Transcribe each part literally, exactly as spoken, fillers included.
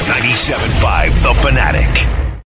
ninety-seven point five The Fanatic.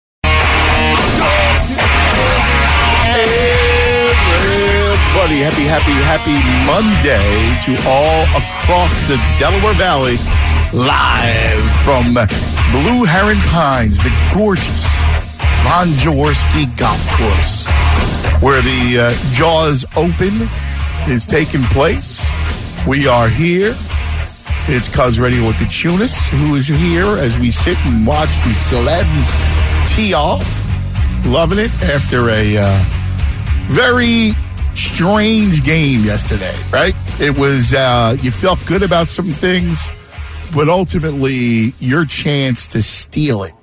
Everybody, happy, happy, happy Monday to all across the Delaware Valley. Live from Blue Heron Pines, the gorgeous Von Jaworski Golf Course, where the uh, Jaws Open is taking place. We are here. It's Cuz Radio with the Tunis, who is here as we sit and watch the celebs tee off. Loving it after a uh, very strange game yesterday, right? It was, uh, you felt good about some things, but ultimately your chance to steal it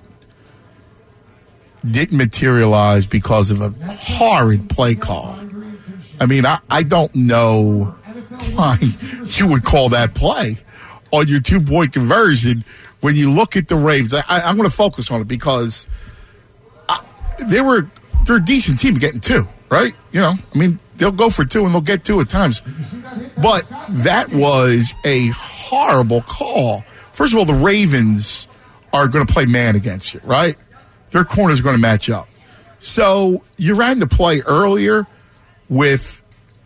didn't materialize because of a horrid play call. I mean, I, I don't know why you would call that play on your two-point conversion when you look at the Ravens. I, I, I'm going to focus on it because I, they were they're a decent team getting two, right? You know, I mean, they'll go for two and they'll get two at times. But that was a horrible call. First of all, the Ravens are going to play man against you, right? Their corners are going to match up. So you ran the play earlier with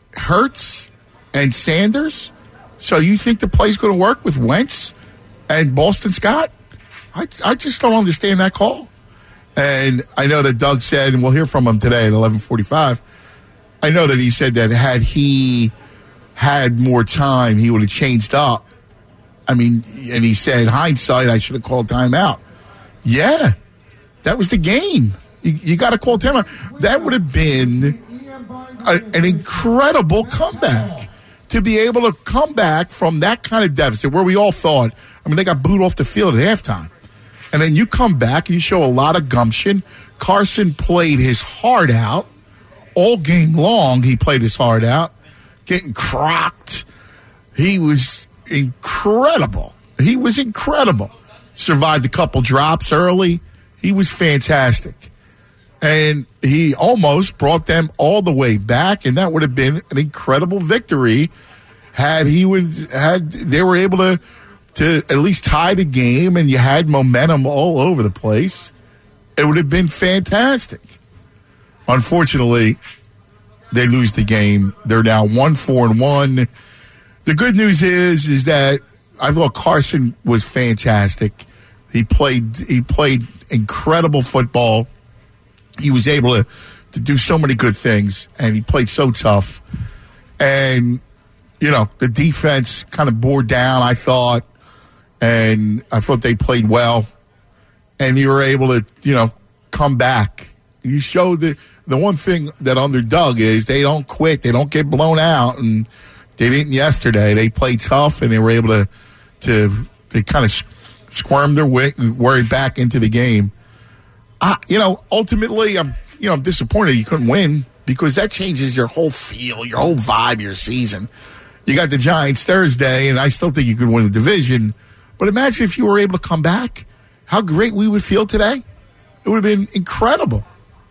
Hurts and Sanders. So you think the play's going to work with Wentz and Boston Scott? I, I just don't understand that call. And I know that Doug said, and we'll hear from him today at eleven forty-five, I know that he said that had he had more time, he would have changed up. I mean, and he said, hindsight, I should have called timeout. Yeah, that was the game. You, you got to call timeout. That would have been a, an incredible comeback. To be able to come back from that kind of deficit where we all thought, I mean, they got booed off the field at halftime. And then you come back and you show a lot of gumption. Carson played his heart out. All game long, he played his heart out. Getting crocked. He was incredible. He was incredible. Survived a couple drops early. He was fantastic. And he almost brought them all the way back, and that would have been an incredible victory had he would had they were able to to at least tie the game, and you had momentum all over the place. It would have been fantastic. Unfortunately, they lose the game. They're now one four and one. The good news is is that I thought Carson was fantastic. He played he played incredible football. He was able to, to do so many good things, and he played so tough. And, you know, the defense kind of bore down, I thought, and I thought they played well. And you were able to, you know, come back. You showed the, the one thing that under Doug is they don't quit. They don't get blown out, and they didn't yesterday. They played tough, and they were able to, to, to kind of squirm their way, way back into the game. Uh, you know, ultimately, I'm you know I'm disappointed you couldn't win because that changes your whole feel, your whole vibe, your season. You got the Giants Thursday, and I still think you could win the division. But imagine if you were able to come back, how great we would feel today. It would have been incredible.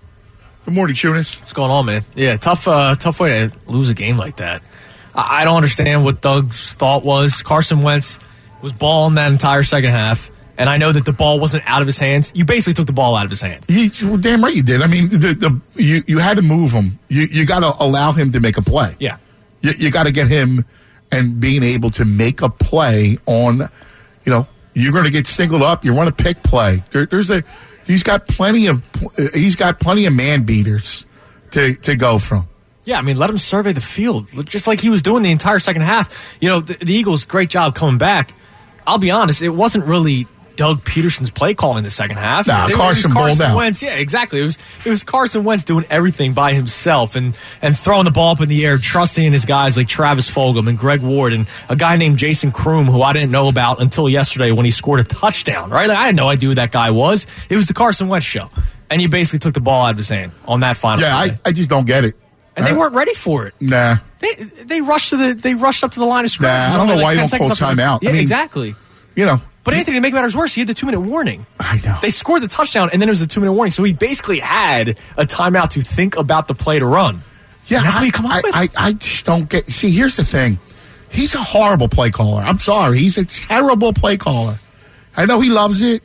Good morning, Tunis. What's going on, man? Yeah, tough, uh, tough way to lose a game like that. I, I don't understand what Doug's thought was. Carson Wentz was balling that entire second half. And I know that the ball wasn't out of his hands. You basically took the ball out of his hands. You, well, damn right you did. I mean, the, the you, you had to move him. You you got to allow him to make a play. Yeah. You, you got to get him and being able to make a play on, you know, you're going to get singled up. You run a pick play. There, there's a he's got plenty of he's got plenty of man beaters to to go from. Yeah, I mean, let him survey the field just like he was doing the entire second half. You know, the, the Eagles, great job coming back. I'll be honest, it wasn't really Doug Peterson's play call in the second half. Nah, it, Carson, it was Carson balled Wentz. out. Yeah, exactly. It was it was Carson Wentz doing everything by himself and and throwing the ball up in the air, trusting in his guys like Travis Fulgham and Greg Ward and a guy named Jason Kroom, who I didn't know about until yesterday when he scored a touchdown. Right, like, I had no idea who that guy was. It was the Carson Wentz show, and you basically took the ball out of his hand on that final. Yeah, I, I just don't get it. And they weren't ready for it. Nah, they they rushed to the they rushed up to the line of scrimmage. Nah, I don't know like why you don't call timeout. Yeah, I mean, exactly. You know. But Anthony, to make matters worse, he had the two-minute warning. I know. They scored the touchdown, and then it was a two-minute warning. So he basically had a timeout to think about the play to run. Yeah, and that's I, what you come up I, with. I, I just don't get. See, here's the thing. He's a horrible play caller. I'm sorry. He's a terrible play caller. I know he loves it.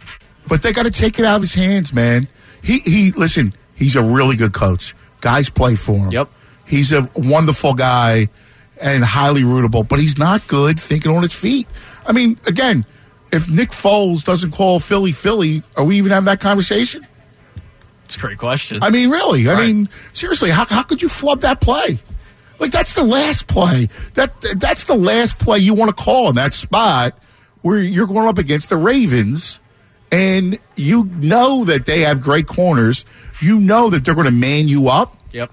But they got to take it out of his hands, man. He he. Listen, he's a really good coach. Guys play for him. Yep. He's a wonderful guy and highly rootable, but he's not good thinking on his feet. I mean, again, if Nick Foles doesn't call Philly Philly, are we even having that conversation? It's a great question. I mean, really. I Right. mean, seriously, how how could you flub that play? Like, that's the last play. That That's the last play you want to call in that spot where you're going up against the Ravens, and you know that they have great corners. You know that they're going to man you up. Yep.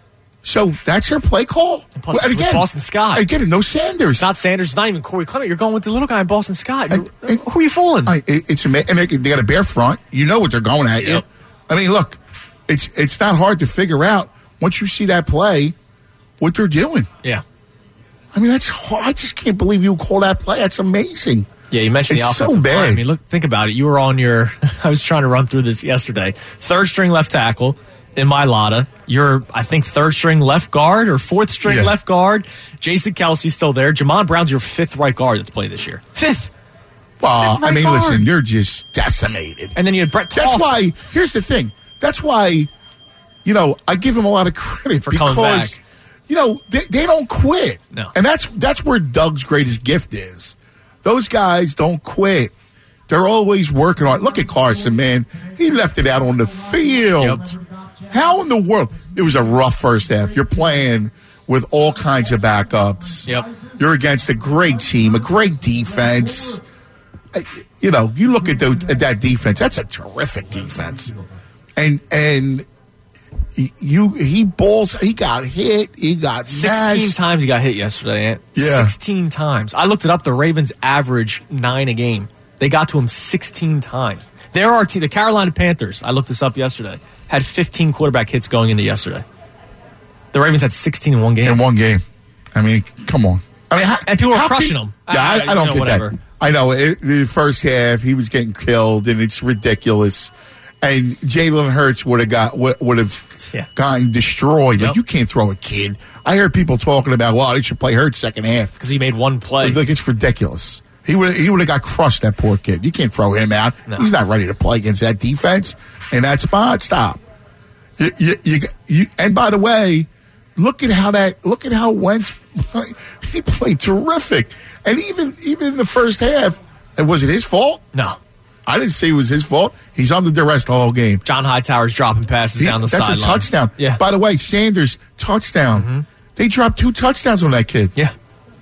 So that's your play call. And plus, it's with Boston Scott. Again, no Sanders. It's not Sanders. It's not even Corey Clement. You're going with the little guy in Boston Scott. And- and- Who are you fooling? I, it, it's ama- and they, they got a bare front. You know what they're going at Yep. you. I mean, look, it's it's not hard to figure out once you see that play what they're doing. yeah. I mean, that's hard. I just can't believe you call that play. That's amazing. Yeah, you mentioned It's the so offensive bad. line. I mean, look, think about it. You were on your. I was trying to run through this yesterday. Third string left tackle in Mailata. You're, I think, third string left guard or fourth string Yeah. left guard. Jason Kelsey's still there. Jamon Brown's your fifth right guard that's played this year. Fifth. Well, Fifth right I mean, guard. listen, you're just decimated. And then you had Brett That's Toth. why. Here's the thing. That's why. You know, I give him a lot of credit For because coming back. you know they, they don't quit. No. And that's that's where Doug's greatest gift is. Those guys don't quit. They're always working on it. Look at Carson, man. He left it out on the field. Yep. How in the world? It was a rough first half. You're playing with all kinds of backups. Yep. You're against a great team, a great defense. Uh, You know, you look at, the, at that defense. That's a terrific defense. And and you he balls. He got hit. He got sixteen mashed. times he got hit yesterday, Ant. Yeah. sixteen times. I looked it up. The Ravens average nine a game. They got to him sixteen times. There are te- the Carolina Panthers, I looked this up yesterday, had fifteen quarterback hits going into yesterday. The Ravens had sixteen in one game. in one game. I mean, come on. I mean, how, And people were how crushing can- him. Yeah, I, I- I, don't you know, get whatever. that. I know it, the first half he was getting killed, and it's ridiculous. And Jalen Hurts would have got would, would have Yeah. gotten destroyed. Yep. Like, you can't throw a kid. I heard people talking about, well, they should play Hurts second half. Because he made one play. Like, it's ridiculous. He would he would have got crushed. That poor kid. You can't throw him out. No. He's not ready to play against that defense in that spot. Stop. You, you, you, you, and by the way, look at how that. Look at how Wentz. He played terrific. And even even in the first half, and was it his fault? No. I didn't say it was his fault. He's under duress the whole game. John Hightower's dropping passes He- down the that's sideline. a touchdown. Yeah. By the way, Sanders touchdown. Mm-hmm. They dropped two touchdowns on that kid. Yeah.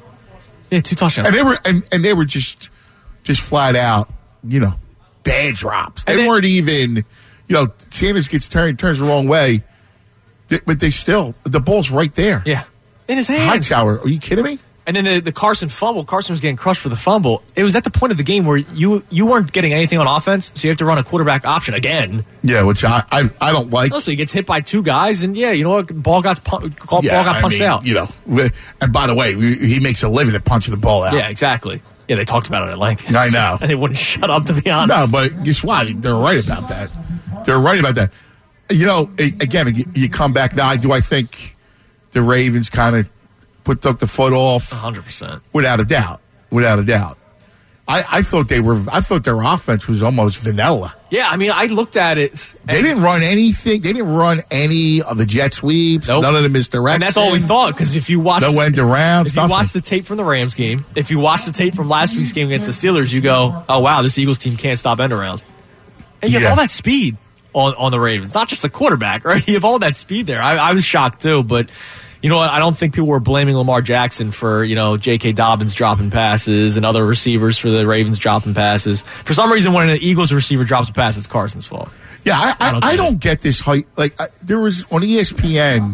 Yeah, two touchdowns. And they were and, and they were just just flat out, you know, bad drops. They And then- weren't even, you know, Sanders gets turned turns the wrong way, th- but they still the ball's right there. yeah. In his hands. Hightower, are you kidding me? And then the, the Carson fumble. Carson was getting crushed for the fumble. It was at the point of the game where you you weren't getting anything on offense, so you have to run a quarterback option again. Yeah, which I I, I don't like. Also, he gets hit by two guys, and yeah, you know what? Ball got pu- ball Yeah, got I punched mean, out. You know, wi- and by the way, we- he makes a living at punching the ball out. Yeah, exactly. Yeah, they talked about it at length. I know. And they wouldn't shut up, to be honest. No, but guess what? They're right about that. They're right about that. You know, a- again, you- you come back now. Do I think the Ravens kind of put took the foot off? one hundred percent. Without a doubt. Without a doubt. I, I thought they were. I thought their offense was almost vanilla. Yeah, I mean, I looked at it. They didn't run anything. They didn't run any of the jet sweeps. Nope. None of the misdirection. And that's all we thought, because if you watch... No end around. If you watch the tape from the Rams game, if you watch the tape from last week's game against the Steelers, you go, oh, wow, this Eagles team can't stop end arounds. And you have Yeah. all that speed on, on the Ravens. Not just the quarterback, right? You have all that speed there. I, I was shocked, too, but... You know what? I don't think people were blaming Lamar Jackson for, you know, J K. Dobbins dropping passes and other receivers for the Ravens dropping passes. For some reason, when an Eagles receiver drops a pass, it's Carson's fault. Yeah, I, I, I don't I get don't it. get this height. Like I, there was on E S P N,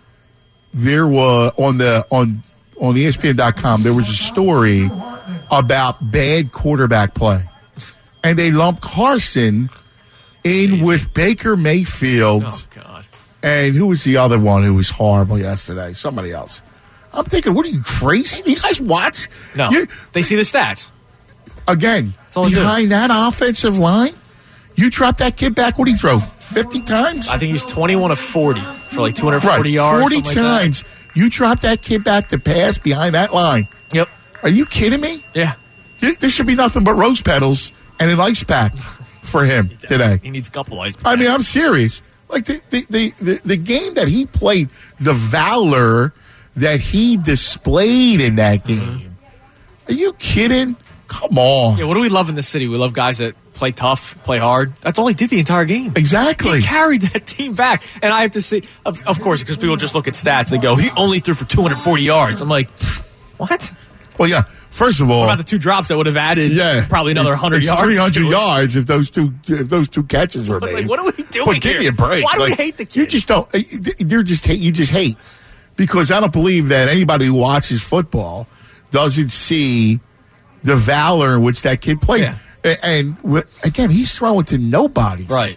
there was on the on on E S P N dot com there was a story about bad quarterback play, and they lumped Carson in Amazing. with Baker Mayfield. Oh, God. And who was the other one who was horrible yesterday? Somebody else. I'm thinking, what are you, crazy? Do you guys watch? No. You- They see the stats. again, all I do. behind that offensive line, you drop that kid back, what do you throw? fifty times? I think he's twenty-one of forty for like two hundred forty right, yards. forty something like times. You drop that kid back to pass behind that line. that. Yep. Are you kidding me? Yeah. There there should be nothing but rose petals and an ice pack for him today. He needs a couple ice packs. I mean, I'm serious. Like the the, the, the the game that he played, the valor that he displayed in that game. Mm-hmm. Are you kidding? Come on. Yeah, what do we love in this city? We love guys that play tough, play hard. That's all he did the entire game. Exactly. He carried that team back. And I have to say, of, of course, because people just look at stats, they go, he only threw for two hundred forty yards. I'm like, what? Well, yeah. First of all, what about the two drops that would have added yeah, probably another one hundred it's yards? three hundred yards if those two if those two catches were made. Like, what are we doing well, here? Give me a break. Why do like, we hate the kid? You just don't. You're just hate. You just hate because I don't believe that anybody who watches football doesn't see the valor in which that kid played. Yeah. And, and again, he's throwing to nobody. Right.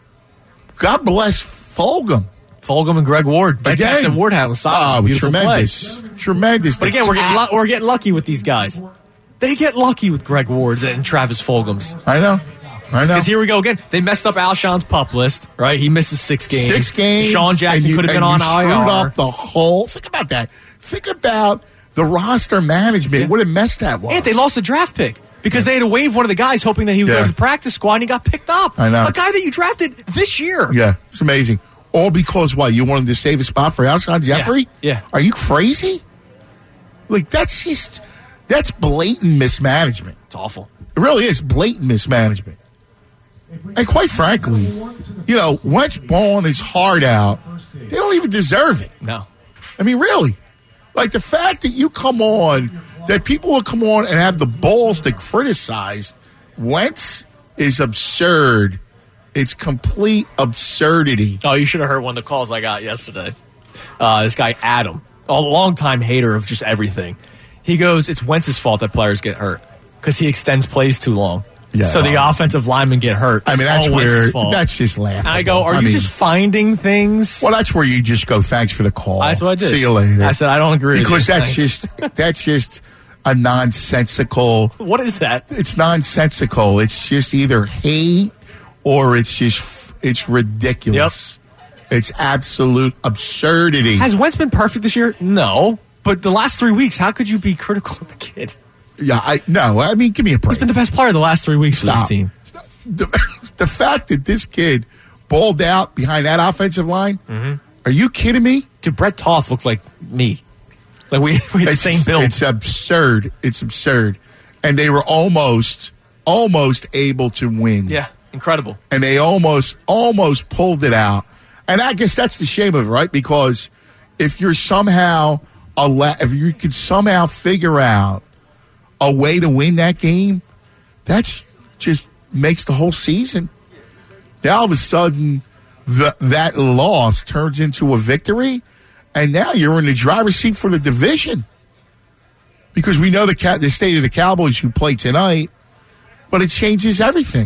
God bless Fulgham. Fulgham and Greg Ward. That again, catch that Ward had on the side. Oh, beautiful tremendous. Play. Tremendous. But again, we're getting, lu- we're getting lucky with these guys. They get lucky with Greg Ward's and Travis Fulgham's. I know. I know. Because here we go again. They messed up Alshon's pup list, right? He misses six games. Six games. Sean Jackson could have been on I R. You screwed up the whole. Think about that. Think about the roster management. Yeah. What a mess that was. And they lost a draft pick because they had to waive one of the guys hoping that he would yeah. go to the practice squad and he got picked up. I know. A guy that you drafted this year. Yeah, it's amazing. All because what? You wanted to save a spot for Alshon Jeffrey? Yeah. yeah. Are you crazy? Like, that's just, that's blatant mismanagement. It's awful. It really is blatant mismanagement. And quite frankly, you know, Wentz balling his heart out, they don't even deserve it. No. I mean, really. Like, the fact that you come on, that people will come on and have the balls to criticize Wentz is absurd. It's complete absurdity. Oh, you should have heard one of the calls I got yesterday. Uh, this guy, Adam, a longtime hater of just everything. He goes, it's Wentz's fault that players get hurt because he extends plays too long. Yeah, so well, the offensive linemen get hurt. I mean, that's where, that's just laughable. And I go, are I you mean, just finding things? Well, that's where you just go, thanks for the call. That's what I did. See you later. I said, I don't agree because with you. that's Thanks. just, that's just a nonsensical. What is that? It's nonsensical. It's just either hate or it's just, it's ridiculous. Yep. It's absolute absurdity. Has Wentz been perfect this year? No. But the last three weeks, how could you be critical of the kid? Yeah, I no. I mean, give me a break. He's been the best player the last three weeks Stop. for this team. Stop. The, the fact that this kid balled out behind that offensive line, mm-hmm. Are you kidding me? Dude, Brett Toth looked like me. Like we, we had it's, the same build. It's absurd. It's absurd. And they were almost, almost able to win. Yeah, incredible. And they almost, almost pulled it out. And I guess that's the shame of it, right? Because if you're somehow, if you could somehow figure out a way to win that game, that's just makes the whole season. Now all of a sudden, the, that loss turns into a victory, and now you're in the driver's seat for the division. Because we know the the state of the Cowboys who play tonight, but it changes everything.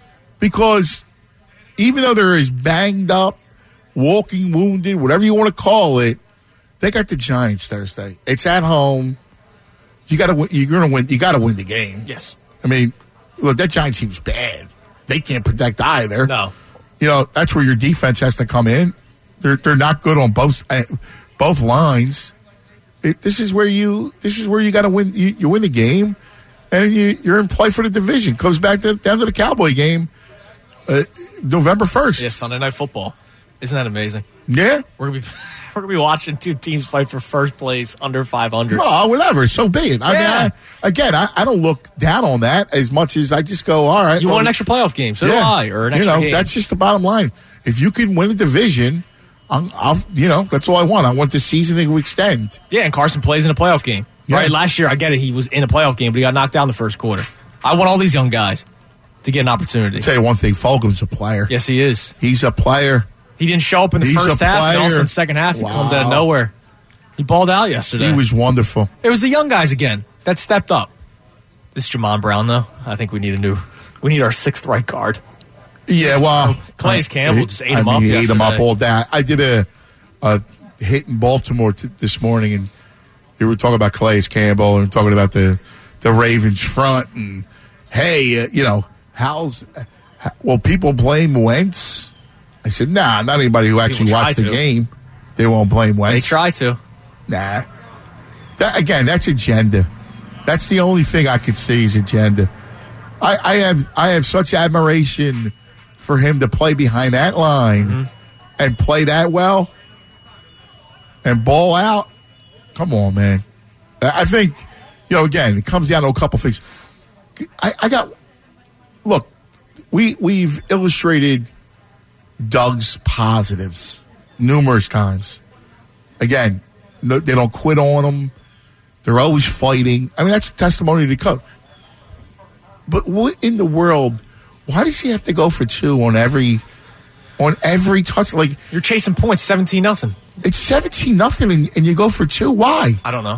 Because even though they're as banged up, walking wounded, whatever you want to call it, they got the Giants Thursday. It's at home. You got to win. You're going to win. You got to win the game. Yes. I mean, look, that Giants team's bad. They can't protect either. No. You know, that's where your defense has to come in. They're they're not good on both uh, both lines. It, this is where you this is where you got to win. You, you win the game, and you, you're in play for the division. Goes back to down to the Cowboy game, uh, November first. Yeah, Sunday Night Football. Isn't that amazing? Yeah, we're gonna be we're gonna be watching two teams fight for first place under five hundred. Oh, whatever. So be it. I yeah. mean, I, again, I, I don't look down on that as much as I just go, all right. You well, want an extra playoff game? So yeah, do I, or an you extra know, game. That's just the bottom line. If you can win a division, I'm, I'll, you know, that's all I want. I want the season to extend. Yeah, and Carson plays in a playoff game. Yeah. Right? Last year, I get it. He was in a playoff game, but he got knocked down the first quarter. I want all these young guys to get an opportunity. I'll tell you one thing, Fulgham's a player. Yes, he is. He's a player. He didn't show up in the He's first half, and also in the second half, wow. he comes out of nowhere. He balled out yesterday. He was wonderful. It was the young guys again that stepped up. This is Jamon Brown, though. I think we need a new, we need our sixth right guard. Yeah, well, Calais Campbell just ate him I mean, up. He yesterday. ate him up all day. I did a, a hit in Baltimore t- this morning, and they were talking about Calais Campbell and talking about the the Ravens front, and hey, uh, you know, how's how, well, people blame Wentz. I said, nah, not anybody who actually watched the to. game. They won't blame Wentz. They try to. Nah. That, again, that's agenda. That's the only thing I could see is agenda. I, I have I have such admiration for him to play behind that line mm-hmm. and play that well and ball out. Come on, man. I think, you know, again, it comes down to a couple things. I, I got, look, we, we've illustrated Doug's positives numerous times. Again, no, they don't quit on him. They're always fighting. I mean, that's a testimony to coach. But what in the world, why does he have to go for two on every on every touch? Like, you're chasing points, seventeen nothing. It's seventeen nothing, and, and you go for two. Why? I don't know.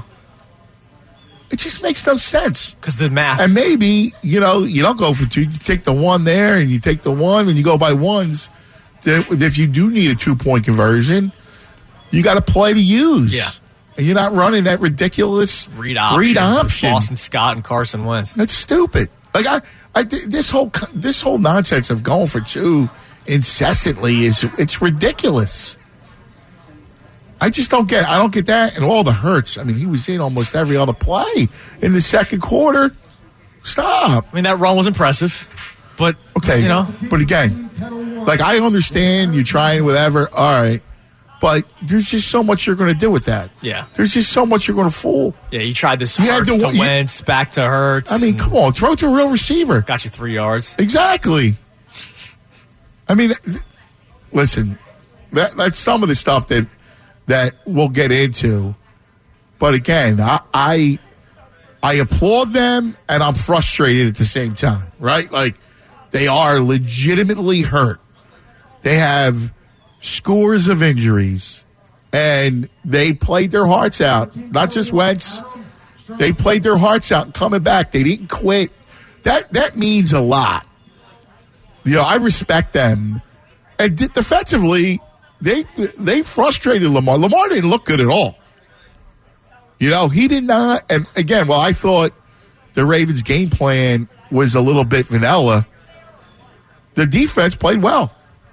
It just makes no sense. Because the math. And maybe, you know, you don't go for two. You take the one there, and you take the one, and you go by ones. If you do need a two-point conversion, you got to play to use. Yeah. And you're not running that ridiculous read option. Read option. Boston Scott and Carson Wentz. That's stupid. Like, I, I, this whole this whole nonsense of going for two incessantly is it's ridiculous. I just don't get I don't get that. And all the hurts. I mean, he was in almost every other play in the second quarter. Stop. I mean, that run was impressive, but okay, you know. But again, like, I understand you're trying whatever. All right. But there's just so much you're going to do with that. Yeah. There's just so much you're going to fool. Yeah, you tried this Hurts to, to Wentz, back to Hurts. I mean, come on. Throw it to a real receiver. Got you three yards. Exactly. I mean, listen, that, that's some of the stuff that that we'll get into. But again, I, I I applaud them, and I'm frustrated at the same time, right? Like, they are legitimately hurt. They have scores of injuries, and they played their hearts out. Not just Wentz. They played their hearts out coming back. They didn't quit. That that means a lot. You know, I respect them. And d- defensively, they they frustrated Lamar. Lamar didn't look good at all. You know, he did not. And again, well, I thought the Ravens' game plan was a little bit vanilla. The defense played well.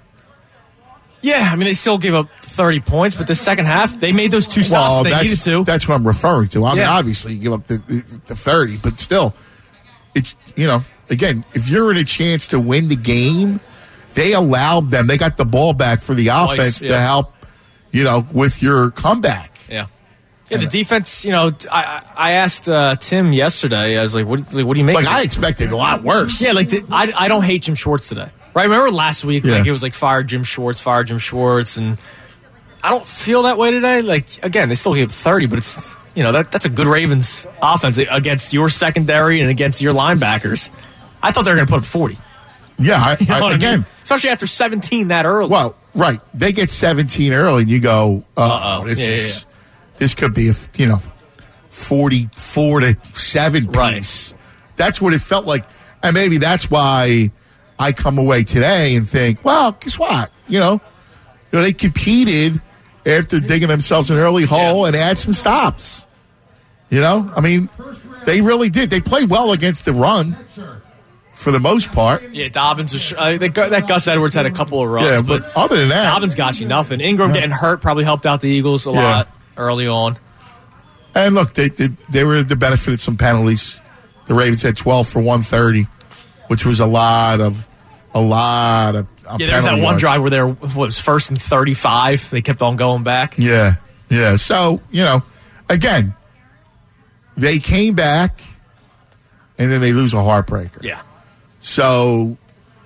Yeah, I mean, they still gave up thirty points, but the second half, they made those two stops well, they that's, needed to. That's what I'm referring to. I mean, yeah. obviously, you give up the, the, the thirty, but still, it's, you know, again, if you're in a chance to win the game, they allowed them, they got the ball back for the offense Twice, yeah. to help, you know, with your comeback. Yeah. Yeah, the defense, you know, I I asked uh, Tim yesterday, I was like, what, like, what do you make Like, of it? I expected a lot worse. Yeah, like, the, I, I don't hate Jim Schwartz today. Right, remember last week, yeah. like it was like fire Jim Schwartz, fire Jim Schwartz, and I don't feel that way today. Like, again, they still gave thirty, but it's, you know, that that's a good Ravens offense against your secondary and against your linebackers. I thought they were going to put up forty. Yeah, I, you know I, again, I mean? Especially after seventeen that early. Well, right, they get seventeen early, and you go, uh oh, this yeah, is yeah. this could be a, you know, forty-four to seven piece. Right. That's what it felt like, and maybe that's why I come away today and think, well, guess what? You know, you know, they competed after digging themselves an early hole yeah. and had some stops. You know, I mean, they really did. They played well against the run for the most part. Yeah, Dobbins was. Uh, they, that Gus Edwards had a couple of runs, yeah, but, but other than that, Dobbins got you nothing. Ingram yeah. getting hurt probably helped out the Eagles a yeah. lot early on. And look, they, they they were the benefit of some penalties. The Ravens had twelve for one thirty, which was a lot of a lot of. Uh, yeah, there was that one yards. drive where there was first and thirty-five. They kept on going back. Yeah, yeah. So, you know, again, they came back, and then they lose a heartbreaker. Yeah. So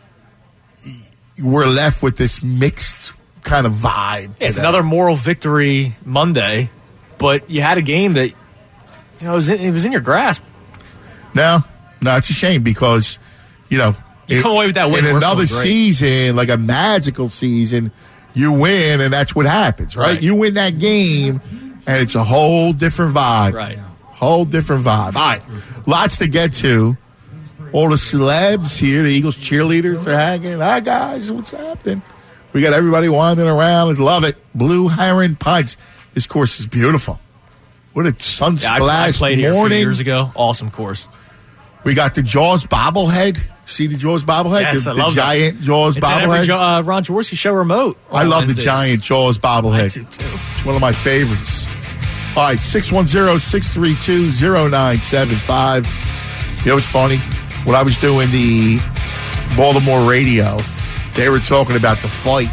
we're left with this mixed kind of vibe. Yeah, it's another moral victory Monday, but you had a game that, you know, it was in, it was in your grasp. No, no, it's a shame because, you know, you it, come away with that win. In another season, like a magical season, you win, and that's what happens, right? right? You win that game, and it's a whole different vibe. Right. Whole different vibe. All right, lots to get to. All the celebs here, the Eagles cheerleaders are hanging. Hi, guys, what's happening? We got everybody wandering around. Love it. Blue Heron Pints. This course is beautiful. What a sun yeah, splash I, I played morning. Here a few years ago. Awesome course. We got the Jaws bobblehead. See the Jaws bobblehead? Yes, the I love the giant that. Jaws it's bobblehead. It's uh, Ron Jaworski show remote. I love Wednesdays. the giant Jaws bobblehead. I do too. It's one of my favorites. All right, six one zero, six three two, zero nine seven five. You know what's funny? when I was doing the Baltimore radio, they were talking about the fight.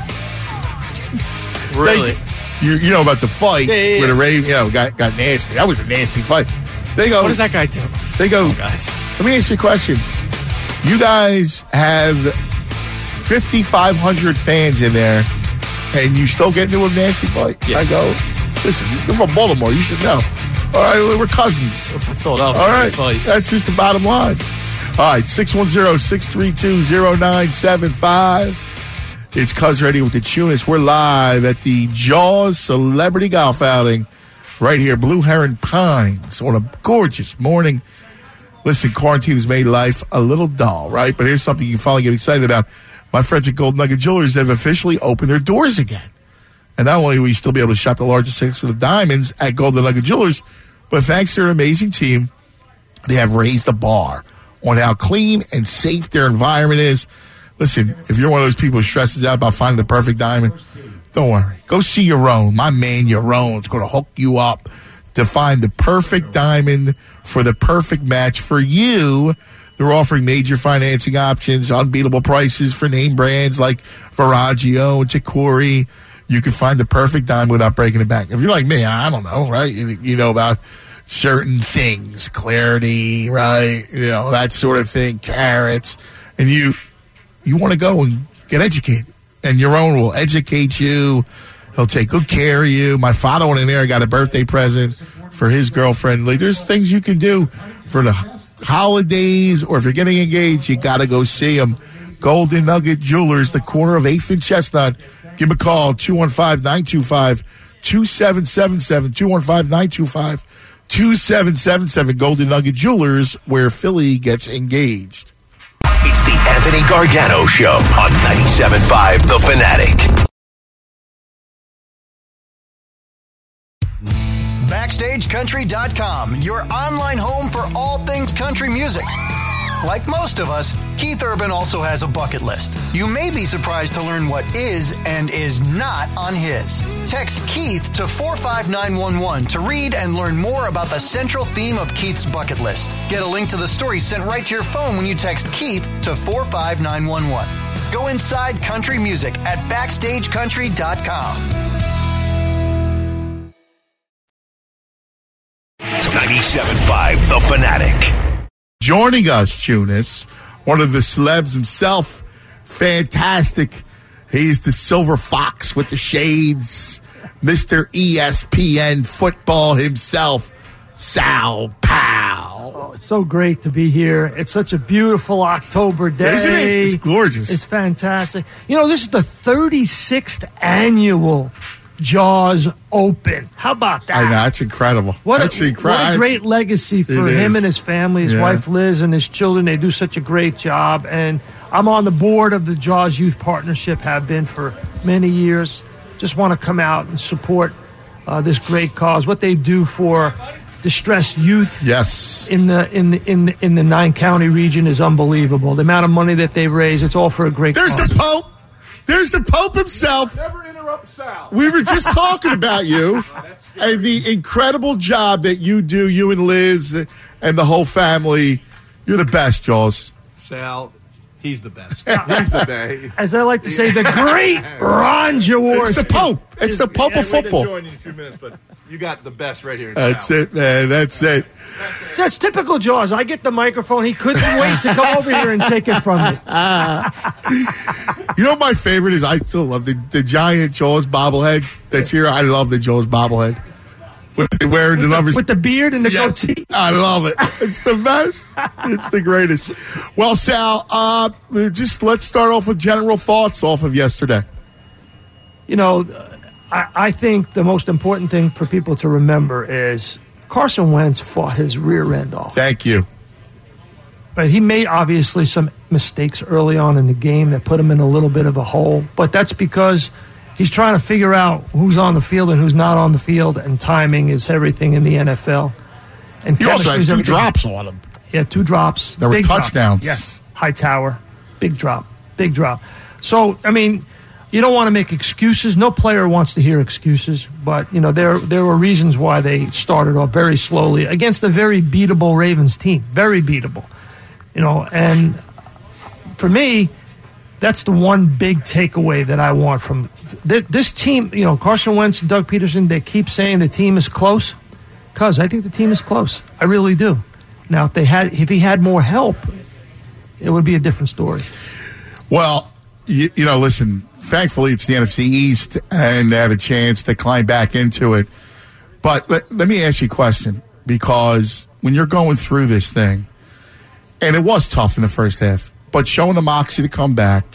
Really? They, you, you know about the fight yeah, yeah, where the yeah. Ravens, you know, got, got nasty. That was a nasty fight. They go, What does that guy do? They go, Oh, guys. let me ask you a question. You guys have fifty-five hundred fans in there, and you still get into a nasty fight? Yeah. I go, listen, you're from Baltimore. You should know. All right, we're cousins. We're from Philadelphia. All right, Fight. that's just the bottom line. All right, six one zero, six three two, zero nine seven five. It's Cuz Ready with the Tunis. We're live at the Jaws Celebrity Golf Outing right here, Blue Heron Pines, on a gorgeous morning. Listen, quarantine has made life a little dull, right? But here's something you can finally get excited about. My friends at Golden Nugget Jewelers have officially opened their doors again. And not only will you still be able to shop the largest selection of diamonds at Golden Nugget Jewelers, but thanks to their amazing team, they have raised the bar on how clean and safe their environment is. Listen, if you're one of those people who stresses out about finding the perfect diamond, don't worry. Go see Yaron. My man Yaron is going to hook you up to find the perfect diamond for the perfect match for you. They're offering major financing options, unbeatable prices for name brands like Verragio and Chikori. You can find the perfect diamond without breaking the bank. If you're like me, I don't know, right? You, you know about certain things, clarity, right? You know, that sort of thing, carats. And you you want to go and get educated. And Yaron will educate you. He'll take good care of you. My father went in there and got a birthday present for his girlfriend. Like, there's things you can do for the holidays, or if you're getting engaged, you got to go see him. Golden Nugget Jewelers, the corner of eighth and Chestnut. Give him a call, two one five, nine two five, two seven seven seven, two one five, nine two five, two seven seven seven. Golden Nugget Jewelers, where Philly gets engaged. It's the Anthony Gargano Show on ninety-seven point five The Fanatic. Backstage Country dot com, your online home for all things country music. Like most of us, Keith Urban also has a bucket list. You may be surprised to learn what is and is not on his. Text Keith to four five nine one one to read and learn more about the central theme of Keith's bucket list. Get a link to the story sent right to your phone when you text Keith to four five nine one one. Go inside country music at Backstage Country dot com. ninety-seven point five The Fanatic. Joining us, Tunis, one of the celebs himself, fantastic. He's the silver fox with the shades, Mister E S P N football himself, Sal Powell. Oh, it's so great to be here. It's such a beautiful October day. Isn't it? It's gorgeous. It's fantastic. You know, this is the thirty-sixth annual Jaws Open. How about that? I know, that's incredible. What that's a, incredible. what a great legacy for It him is. and his family, his Yeah. wife Liz and his children. They do such a great job. And I'm on the board of the Jaws Youth Partnership, have been for many years. Just want to come out and support uh, this great cause. What they do for distressed youth Yes. in the in the in the, in the nine county region is unbelievable. The amount of money that they raise, it's all for a great There's cause. the Pope. There's the Pope himself. Never interrupt Sal. We were just talking about you and the incredible job that you do, you and Liz and the whole family. You're the best, Jaws. Sal, he's the best. He's the best. As I like to say, the great Ron Jaworski. It's the Pope. It's the Pope of We're gonna football. join you in a few minutes, but you got the best right here. in That's Sal. it, man. That's it. So that's typical Jaws. I get the microphone. He couldn't wait to come over here and take it from me. You know what my favorite is? I still love the, the giant Jaws bobblehead that's here. I love the Jaws bobblehead. With the, wearing the numbers. With the beard and the Yeah, goatee. I love it. It's the best. It's the greatest. Well, Sal, uh, just let's start off with general thoughts off of yesterday. You know, I, I think the most important thing for people to remember is Carson Wentz fought his rear end off. Thank you. But he made, obviously, some mistakes early on in the game that put him in a little bit of a hole. But that's because he's trying to figure out who's on the field and who's not on the field, and timing is everything in the N F L. And You also chemistry had is two everything. drops on him. Yeah, two drops. There were Big drops. touchdowns. Yes. High tower. Big drop. Big drop. So, I mean, you don't want to make excuses. No player wants to hear excuses. But, you know, there there were reasons why they started off very slowly against a very beatable Ravens team. Very beatable. You know, and for me, that's the one big takeaway that I want from th- this team. You know, Carson Wentz and Doug Peterson, they keep saying the team is close. Because I think the team is close. I really do. Now, if they had, if he had more help, it would be a different story. Well, you, you know, listen, thankfully it's the N F C East, and they have a chance to climb back into it. But let, let me ask you a question, because when you're going through this thing, and it was tough in the first half, but showing the moxie to come back,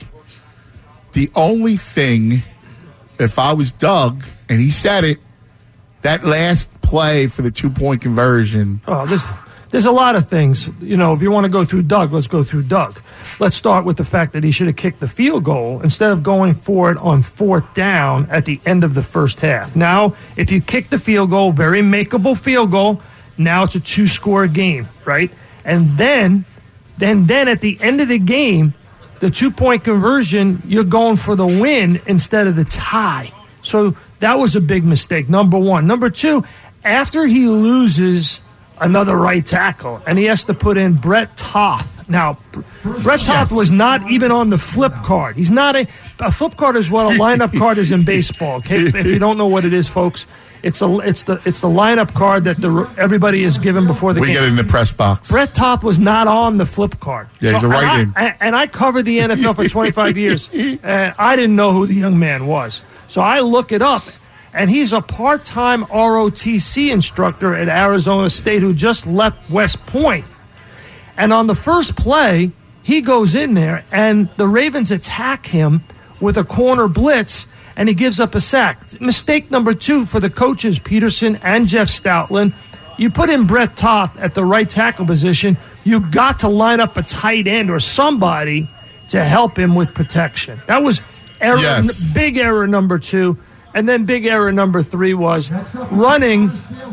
the only thing, if I was Doug, and he said it, that last play for the two-point conversion. Oh, there's, there's a lot of things. You know, if you want to go through Doug, let's go through Doug. Let's start with the fact that he should have kicked the field goal instead of going for it on fourth down at the end of the first half. Now, if you kick the field goal, very makeable field goal, now it's a two-score game, right? And then, then, then at the end of the game, the two-point conversion, you're going for the win instead of the tie. So that was a big mistake, number one. Number two, after he loses another right tackle and he has to put in Brett Toth. Now, Brett Toth was not even on the flip card. He's not a, a flip card is what a lineup card is in baseball. Okay, if, if you don't know what it is, folks, it's a it's the it's the lineup card that the everybody is given before the we game. get it in the press box. Brett Toth was not on the flip card. Yeah, he's so, a right in. And I, and I covered the N F L for twenty-five years, and I didn't know who the young man was. So I look it up, and he's a part-time R O T C instructor at Arizona State who just left West Point. And on the first play, he goes in there, and the Ravens attack him with a corner blitz, and he gives up a sack. Mistake number two for the coaches, Peterson and Jeff Stoutland. You put in Brett Toth at the right tackle position, you got to line up a tight end or somebody to help him with protection. That was error, Yes. big error number two. And then big error number three was running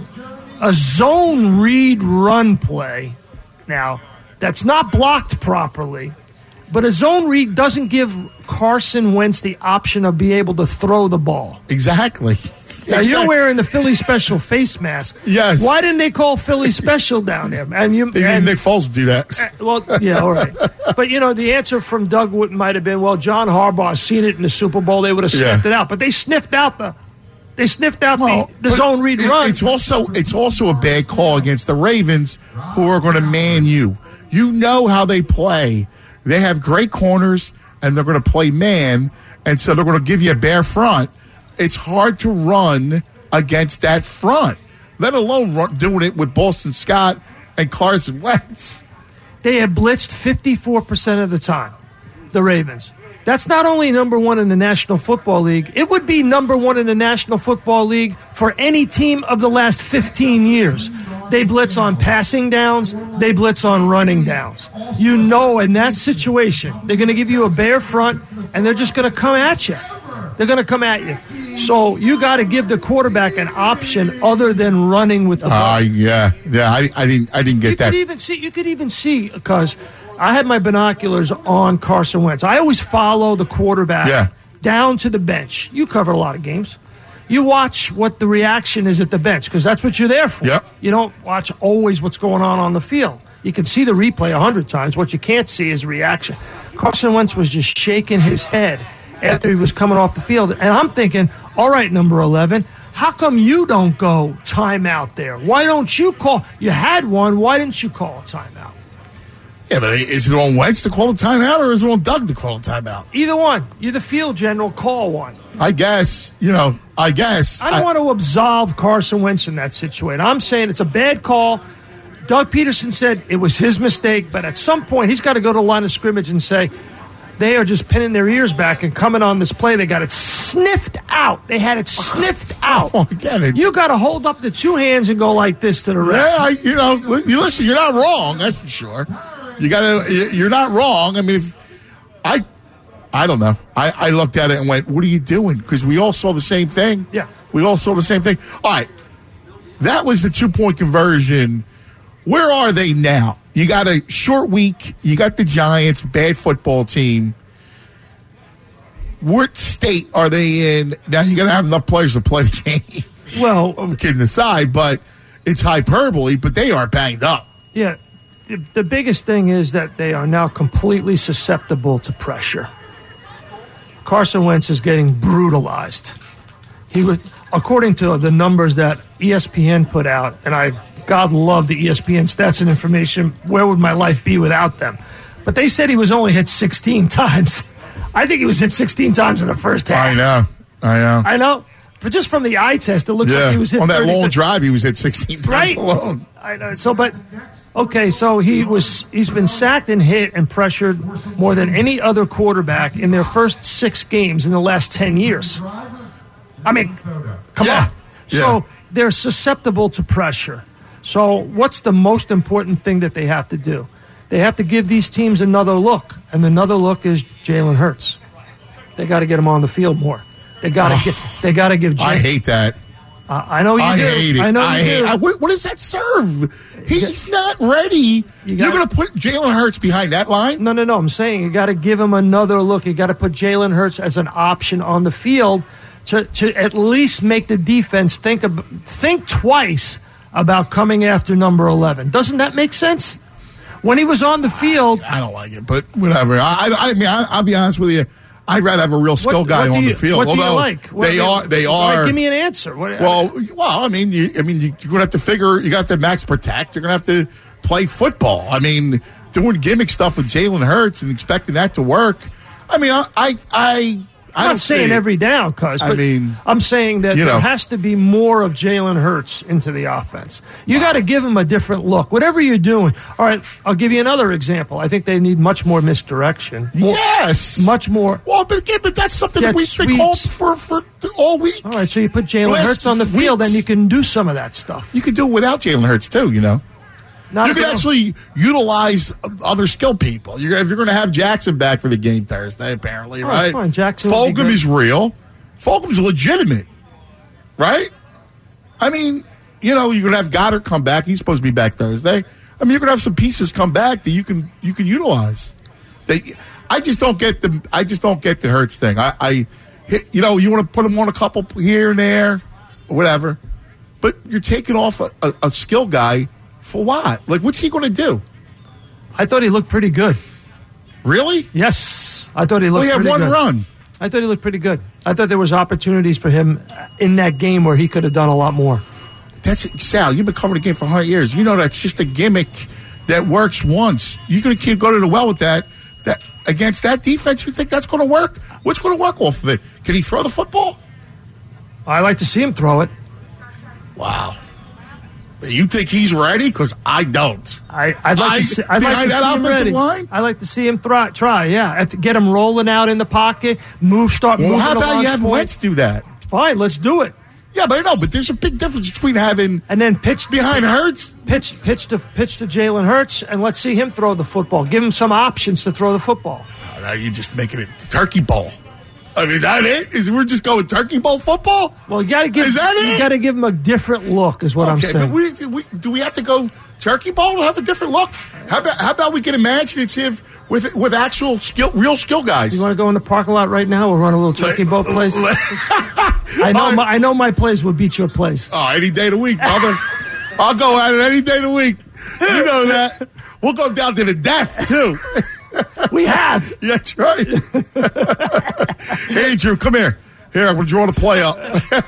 a zone read run play. Now, that's not blocked properly, but a zone read doesn't give Carson Wentz the option of being able to throw the ball. Exactly. Now, Exactly. you're wearing the Philly Special face mask. Yes. Why didn't they call Philly Special down there? And you, They and, Nick Foles do that. well, yeah, all right. But, you know, the answer from Doug Wood might have been, well, John Harbaugh's seen it in the Super Bowl. They would have sniffed Yeah. it out. But they sniffed out the they sniffed out Well, the, the but zone read it- run. It's also it's also a bad call against the Ravens, who are going to man you. You know how they play. They have great corners, and they're going to play man, and so they're going to give you a bare front. It's hard to run against that front, let alone run, doing it with Boston Scott and Carson Wentz. They had blitzed fifty-four percent of the time, the Ravens. That's not only number one in the National Football League, it would be number one in the National Football League for any team of the last fifteen years. They blitz on passing downs, they blitz on running downs. You know, in that situation, they're going to give you a bare front, and they're just going to come at you. They're going to come at you. So you got to give the quarterback an option other than running with the ball. Uh, yeah, yeah. I, I didn't I didn't get You that. could even see. You could even see because I had my binoculars on Carson Wentz. I always follow the quarterback Yeah. down to the bench. You cover a lot of games. You watch what the reaction is at the bench because that's what you're there for. Yep. You don't watch always what's going on on the field. You can see the replay a hundred times. What you can't see is reaction. Carson Wentz was just shaking his head after he was coming off the field, and I'm thinking, all right, number eleven, how come you don't go timeout there? Why don't you call? You had one. Why didn't you call a timeout? Yeah, but is it on Wentz to call a timeout, or is it on Doug to call a timeout? Either one. You're the field general. Call one. I guess, you know, I guess. I don't want to absolve Carson Wentz in that situation. I'm saying it's a bad call. Doug Peterson said it was his mistake, but at some point he's got to go to the line of scrimmage and say, they are just pinning their ears back and coming on this play. They got it sniffed out. They had it sniffed out. Oh, I get it. You got to hold up the two hands and go like this to the ref. Yeah, I, you know, you listen, you're not wrong, that's for sure. You got to, you're not wrong. I mean, if I, I don't know. I, I looked at it and went, what are you doing? Because we all saw the same thing. Yeah. We all saw the same thing. All right. That was the two-point conversion. Where are they now? You got a short week. You got the Giants, bad football team. What state are they in? Now you got to have enough players to play the game. Well, I'm kidding aside, but it's hyperbole, but they are banged up. yeah. the, the biggest thing is that they are now completely susceptible to pressure. Carson Wentz is getting brutalized. He was, according to the numbers that E S P N put out, and I, God love the E S P N stats and information. Where would my life be without them? But they said he was only hit sixteen times. I think he was hit sixteen times in the first half. I know. I know. I know. But just from the eye test, it looks yeah. like he was hit on that thirty long th- drive. He was hit sixteen times right? alone. I know. So, but okay. So he was. He's been sacked and hit and pressured more than any other quarterback in their first six games in the last ten years. I mean, come Yeah. on. Yeah. So they're susceptible to pressure. So what's the most important thing that they have to do? They have to give these teams another look, and another look is Jalen Hurts. They got to get him on the field more. They got to Oh, get. They got to give. Jalen, I hate that. Uh, I know you I do. hate it. I know you I hate. do. I, what, what does that serve? He's not ready. You You're got- going to put Jalen Hurts behind that line? No, no, no. I'm saying you got to give him another look. You got to put Jalen Hurts as an option on the field to, to at least make the defense think ab- think twice about coming after number eleven. Doesn't that make sense? When he was on the field, I don't like it, but whatever. I, I, I mean, I, I'll be honest with you. I'd rather have a real skill what, guy what on do the you, field. What do Although you like? What they do you- are, they Like, are. give me an answer. What, Well, well, I mean, you, I mean, you, you're going to have to figure. You got the max protect. You're going to have to play football. I mean, doing gimmick stuff with Jalen Hurts and expecting that to work. I mean, I, I, I, I I'm don't not saying see it. every down, cuz. I mean, I'm saying that you there know. has to be more of Jalen Hurts into the offense. You got to give him a different look. Whatever you're doing. All right, I'll give you another example. I think they need much more misdirection. More, Yes, Much more. Well, but again, but that's something Jet that we've been sweeps. called for for all week. All right, so you put Jalen Last Hurts on the field, weeks. and you can do some of that stuff. You could do it without Jalen Hurts too. You know. Not You if can don't- actually utilize other skill people. You're, if you're going to have Jackson back for the game Thursday, apparently, All right, right? fine. Jackson will be Fulgham good. is real. Fulgham's legitimate, right? I mean, you know, you're going to have Goddard come back. He's supposed to be back Thursday. I mean, you're going to have some pieces come back that you can you can utilize. They, I just don't get the I just don't get the Hurts thing. I, I you know, you want to put him on a couple here and there, or whatever, but you're taking off a, a, a skill guy. For what? Like, what's he going to do? I thought he looked pretty good. Really? Yes, I thought he looked Well, he had pretty one good. run. I thought he looked pretty good. I thought there was opportunities for him in that game where he could have done a lot more. That's Sal. You've been covering the game for one hundred years. You know that's just a gimmick that works once. You're going to keep going to the well with that. That against that defense, you think that's going to work? What's going to work off of it? Can he throw the football? I like to see him throw it. Wow. You think he's ready? Because I don't. I, I'd like I- to see, I'd like behind to that see him offensive ready. line? I'd like to see him try. Try, yeah. Have to get him rolling out in the pocket, move, start Well, moving. how the about you launch have point. Wentz do that? Fine, let's do it. Yeah, but I know. But there's a big difference between having And then pitch behind Hurts. pitch, pitch to pitch to Jalen Hurts, and let's see him throw the football. Give him some options to throw the football. Oh, now you're just making it turkey bowl. I mean, is that it? Is we're just going turkey bowl football? Well, you got to give Is that you it? got to give him a different look, is what I'm Okay, saying. but we, do, we, do we have to go turkey bowl to have a different look? How about how about we get imaginative with with actual skill, real skill guys? You want to go in the parking lot right now? We'll run a little turkey boat place. I know, All right. my, I know my place will beat your place. Oh, any day of the week, brother. I'll go at it any day of the week. You know that. We'll go down to the death too. We have. Yeah, that's right. Hey, Drew, come here. Here, I'm going to draw the play up.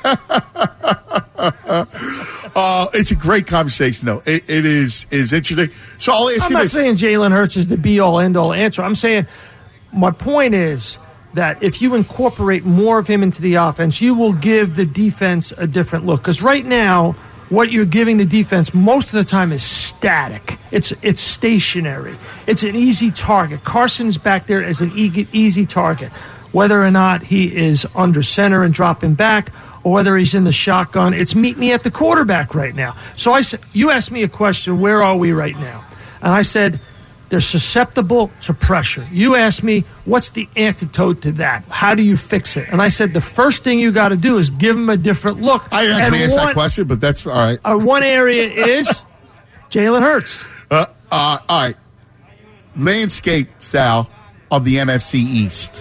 uh, it's a great conversation, though. It, it is is interesting. So I'll ask I'm you not this. saying Jalen Hurts is the be-all, end-all answer. I'm saying my point is that if you incorporate more of him into the offense, you will give the defense a different look. Because right now, what you're giving the defense most of the time is static. It's it's stationary. It's an easy target. Carson's back there as an easy, easy target. Whether or not he is under center and dropping back, or whether he's in the shotgun, it's meet me at the quarterback right now. So I said, you asked me a question, where are we right now? And I said, they're susceptible to pressure. You asked me, what's the antidote to that? How do you fix it? And I said, the first thing you got to do is give them a different look. I didn't actually And ask one, that question, but that's all right. Uh, one area is Jalen Hurts. Uh, uh, all right. Landscape, Sal, of the N F C East.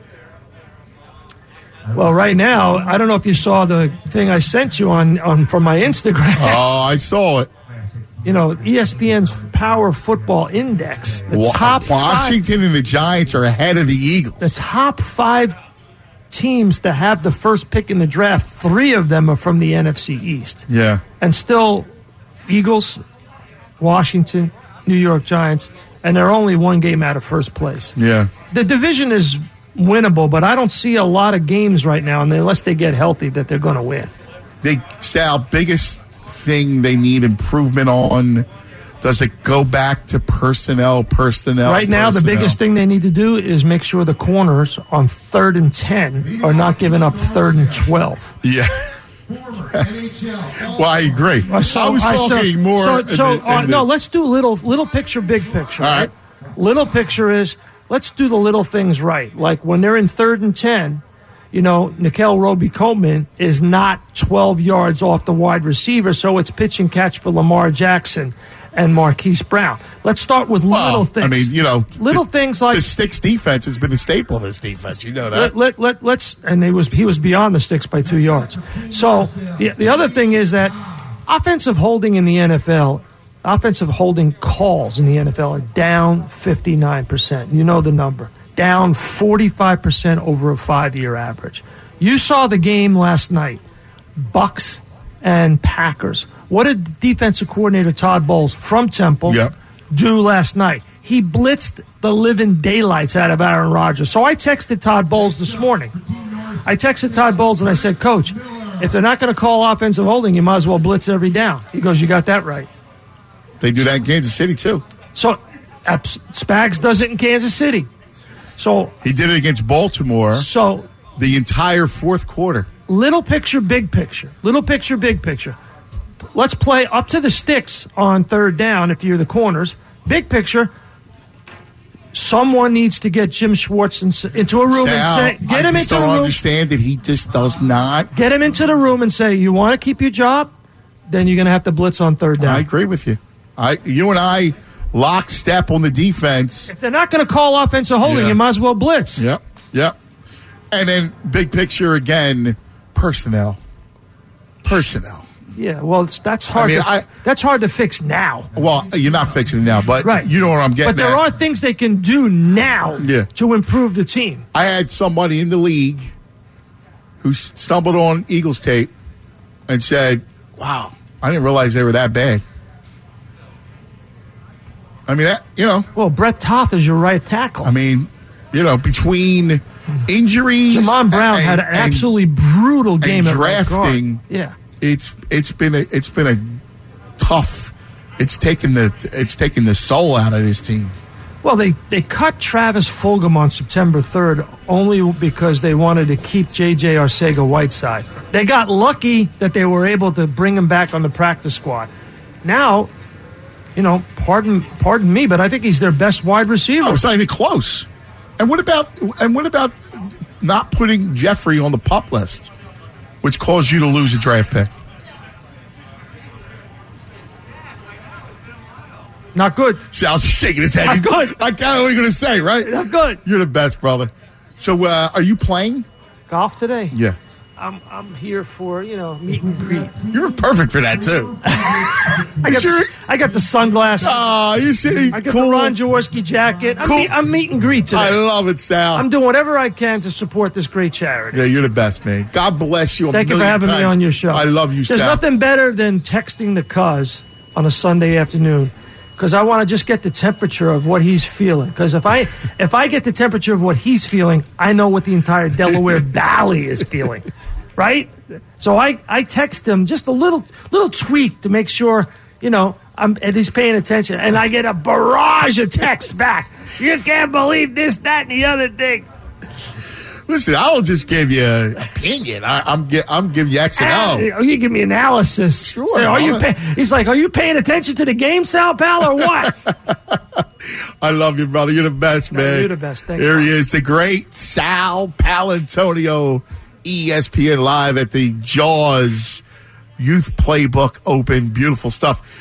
Well, right now, I don't know if you saw the thing I sent you on, on from my Instagram. Oh, I saw it. you know, E S P N's Power Football Index. The Wa- top Washington five, and the Giants are ahead of the Eagles. the top five teams that have the first pick in the draft, three of them are from the N F C East. Yeah. And still, Eagles, Washington, New York Giants, and they're only one game out of first place. Yeah. The division is winnable, but I don't see a lot of games right now, and unless they get healthy, that they're going to win. They, Sal, biggest thing they need improvement on, does it go back to personnel, personnel, Right now, the personnel? biggest thing they need to do is make sure the corners on third and ten are not giving up third and twelve. Yeah. Well, I agree. Uh, so- I was I- so- talking more. So, in so the- uh, in the- no, let's do little, little picture, big picture. All Right? right. Little picture is let's do the little things right. Like when they're in third and ten, you know, Nickel Roby-Coleman is not twelve yards off the wide receiver, so it's pitch and catch for Lamar Jackson and Marquise Brown. Let's start with well, little things. I mean, you know, little the, things like the Sticks defense has been a staple of this defense. You know that. let, let, let, let's and he was he was beyond the sticks by two yards. So the the other thing is that offensive holding in the N F L, offensive holding calls in the N F L are down fifty-nine percent. You know the number. Down forty-five percent over a five-year average. You saw the game last night, Bucks and Packers. What did defensive coordinator Todd Bowles from Temple Yep. do last night? He blitzed the living daylights out of Aaron Rodgers. So I texted Todd Bowles this morning. I texted Todd Bowles and I said, Coach, if they're not going to call offensive holding, you might as well blitz every down. He goes, you got that right. They do that in Kansas City too. So uh, Spags does it in Kansas City. So He did it against Baltimore so the entire fourth quarter. little picture, big picture. Little picture, big picture. Let's play up to the sticks on third down if you're the corners. Big picture. Someone needs to get Jim Schwartz in, into a room Sal, and say, get I him just into don't the room. understand that he just does not. Get him into the room and say, you want to keep your job? Then you're going to have to blitz on third down. I agree with you. I, you and I, lockstep on the defense. If they're not going to call offensive holding, Yeah. you might as well blitz. Yep, yep. And then big picture again, personnel, personnel. Yeah, well, it's, that's hard. mean, to, I- that's hard to fix now. Well, you're not fixing it now, but Right. you know what I'm getting But there at. are things they can do now Yeah. to improve the team. I had somebody in the league who s- stumbled on Eagles tape and said, wow, I didn't realize they were that bad. I mean, that, you know, Well, Brett Toth is your right tackle. I mean, you know, between injuries, Jamon Brown and- had an and absolutely brutal game at right guard. drafting. Yeah. It's it's been a it's been a tough. It's taken the it's taken the soul out of this team. Well, they, they cut Travis Fulgham on September third only because they wanted to keep J J Arcega-Whiteside. They got lucky that they were able to bring him back on the practice squad. Now, you know, pardon pardon me, but I think he's their best wide receiver. Oh, it's not even close. And what about and what about not putting Jeffrey on the pup list, which caused you to lose a draft pick? Not good. Sal's just shaking his head. Not good. I kind of what are you going to say, right? Not good. You're the best, brother. So, uh, are you playing? Golf today? Yeah. I'm I'm here for, you know, meet and greet. You're perfect for that too. I got, Sure. the, I got the sunglasses. Oh, you see, I got cool. the Ron Jaworski jacket. I'm, Cool. meet, I'm meet and greet today. I love it, Sal. I'm doing whatever I can to support this great charity. yeah, you're the best, man. God bless you. A Thank you for million having me times. on your show. I love you, There's Sal. nothing better than texting the cuz on a Sunday afternoon because I want to just get the temperature of what he's feeling. Because if I if I get the temperature of what he's feeling, I know what the entire Delaware Valley is feeling, right? So I, I text him just a little little tweak to make sure, you know, I'm and he's paying attention, and I get a barrage of texts back. You can't believe this, that, and the other thing. Listen, I'll just give you an opinion. I, I'm gi- I'm giving you X and O. Oh, you give me analysis. Sure, Say, are you brother. pay- he's like, are you paying attention to the game, Sal Pal, or what? I love you, brother. You're the best, No, man. you're the best. Thanks, Here he man. is, the great Sal Palantonio, E S P N Live at the Jaws Youth Playbook Open. Beautiful stuff.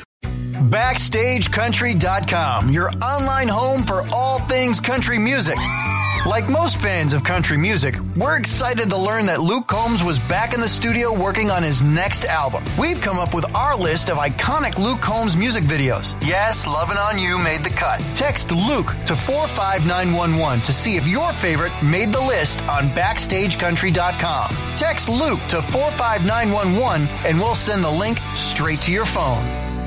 Backstage Country dot com, your online home for all things country music. Like most fans of country music, we're excited to learn that Luke Combs was back in the studio working on his next album. We've come up with our list of iconic Luke Combs music videos. Yes, Lovin' On You made the cut. Text Luke to four five nine one one to see if your favorite made the list on backstage country dot com. Text Luke to four five nine one one and we'll send the link straight to your phone.